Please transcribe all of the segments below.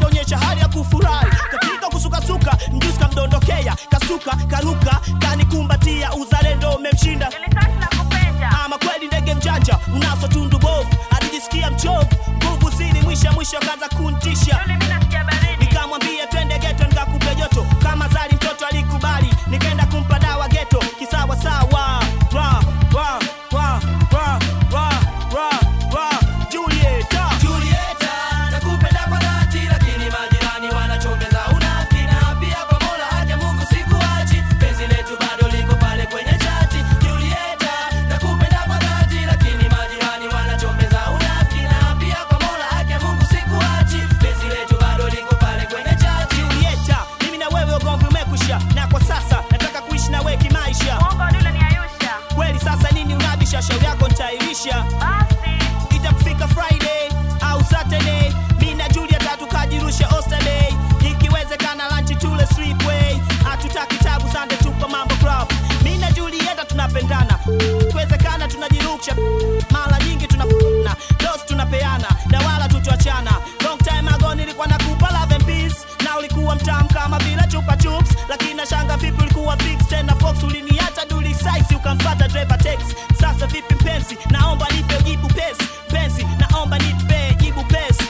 alionyesha hali ya kufurahi. Katika kusuka mjusi kamdondokea, kasuka karuka kanikumbatia, uzalendo umemshinda. Ama kweli ndege mjanja unaso tundu bovu, alijisikia mchovu, nguvu zili mwisho kaza kuntisha. Nikamwambia twende ghetto nikakupe joto, kama zali mtoto alikubali, nikaenda kumpa dawa ghetto kisawa sawa. Julieta, nakupenda kwa dhati, lakini majirani wanachomeza unafiki, na pia kwa Mola haki Mungu sikuachi, penzi letu bado liko pale kwenye chati. Julieta, nakupenda kwa dhati, lakini majirani wanachomeza unafiki, na pia kwa Mola haki Mungu sikuachi, penzi letu bado liko pale kwenye chati. Julieta, mimi na wewe ugomvi umekwisha, na kwa sasa nataka kuishi na wewe kimaisha. Kweli sasa nini unabisha, shauri yako nitairisha. Itakufika Friday au Saturday, mimi na Julieta tukajirusha Osterday, ikiwezekana lunch tule Sleepway, hatutaki tabu Sunday tupa mambo club. Mimi na Julieta tunapendana, ikiwezekana tunajirusha, mara nyingi tunafuna dose tunapeana, na wala tutoachana. Long time ago nilikuwa nakupa love and peace, na ulikuwa mtamu kama vile chupa chups, lakini nashanga vipi ulikuwa fix tena fox, uliniacha duli size ukamfuata driver taxi. Sasa vipi mpenzi, naomba nipe jibu pesi, penzi naomba nipe jibu pesi.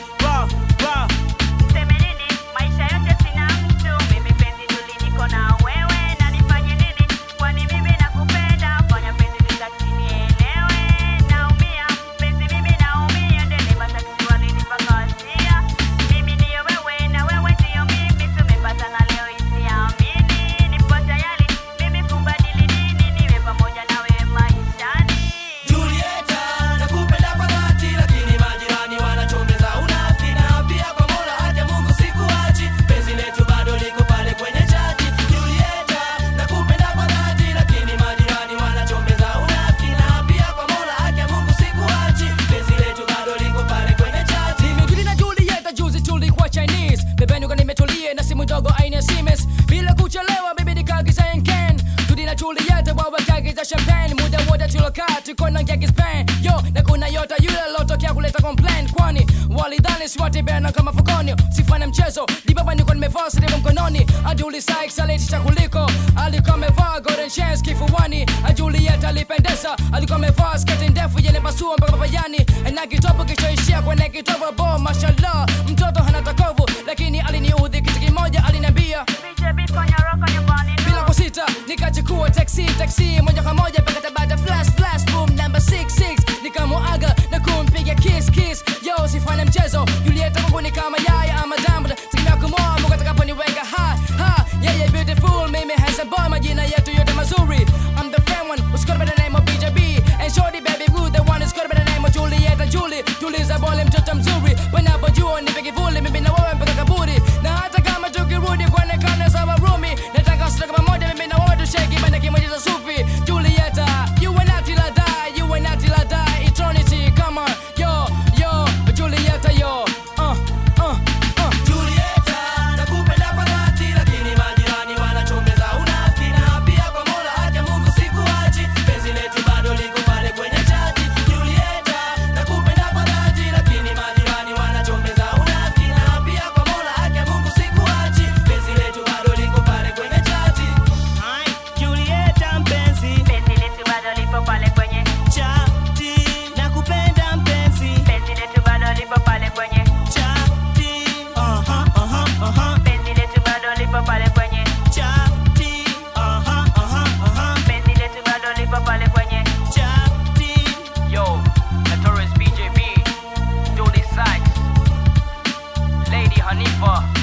Seme nini, maisha yote sina mtu, mimi penzi Juli niko na wewe, na nifanye nini, kwani mimi nakupenda, fanya penzi nielewe. Naumia, penzi mimi naumia, ndele matatizo walinipakasia, mimi ndiyo wewe na wewe ndiyo mimi, tumepatana leo isiamini, nipo tayari mimi kubadili dini, niwe pamoja na wewe maishani. Julieta, nakupenda kwa dhati, lakini majirani wanachomeza unafiki, na pia kwa Mola haki Mungu sikuachi, penzi letu bado liko pale kwenye chati. Julieta, nakupenda kwa dhati, lakini majirani wanachomeza unafiki, na pia kwa Mola haki Mungu sikuachi, penzi letu bado liko pale kwenye chati. Nimejuli na Julieta juzi tulikuwa Chinese, pembeni kwa nimetulie na simu ndogo aina ya Siemens, bila kuchelewa baby nikaagiza Henken. Tudi na Julieta wao wakaagiza champagne, muda wote tulokaa tuko na ngeki Spain. Yo, na kuna yota yule lotokea kuleta complaint, kwani walidhani swati bena kama fukoni, sifanya mchezo di baba niko nimevaa simu mkononi. Aduli Sykes alitisha kuliko, alikuwa amevaa golden chains kifuani. Julieta alipendeza, alikuwa amevaa sketi ndefu yenye pasua mpaka papayani, na kitobo kichoishia kwenye kitobo bo. Mashallah, mtoto hana takovu, lakini aliniudhi kitu kimoja, aliniambia bila kusita, nikachukua taxi moja kwa moja mpaka Tabata, flash boom number 66, nikamuaga na kumpiga kiss. Yo, sifanya mchezo, Julieta Mungu ni kama yaya ama damu, sikimia kumoa Mungu atakaponiweka ha yeah beautiful, mimi handsome boy, majina yetu yote mazuri. I'm the fan one who's got by the name of BJB, and shorty baby blue, the one who's got by the name of Julieta. Tuliza bole mtoto mzuri, wanapojua nipe kivuli, mimi na wewe mpaka kaburi, na hata kama tukirudi kuonekana sawa rumi, nataka sote pamoja, mimi na wewe tushake bana kimoja cha sufi. Julieta, you and I till I die, eternity, come on, yo, Julieta, yo, Julieta, nakupenda kwa dhati, lakini majirani wanachomeza unafiki, na pia kwa Mola haki Mungu sikuachi, penzi letu bado liko pale kwenye chati. Julieta, nakupenda kwa dhati, lakini majirani wanachomeza unafiki, na pia kwa Mola haki Mungu sikuachi, penzi letu bado liko pale kwenye chati. Julieta mpenzi, Penzi letu bado lipo pale kwenye chati, nakupenda mpenzi, penzi letu bado lipo pale kwenye chati, penzi letu bado lipo pale kwenye chati, penzi letu bado lipo pale kwenye chati. Yo, Notorious BJB, Julie Sykes, Lady Hanifa.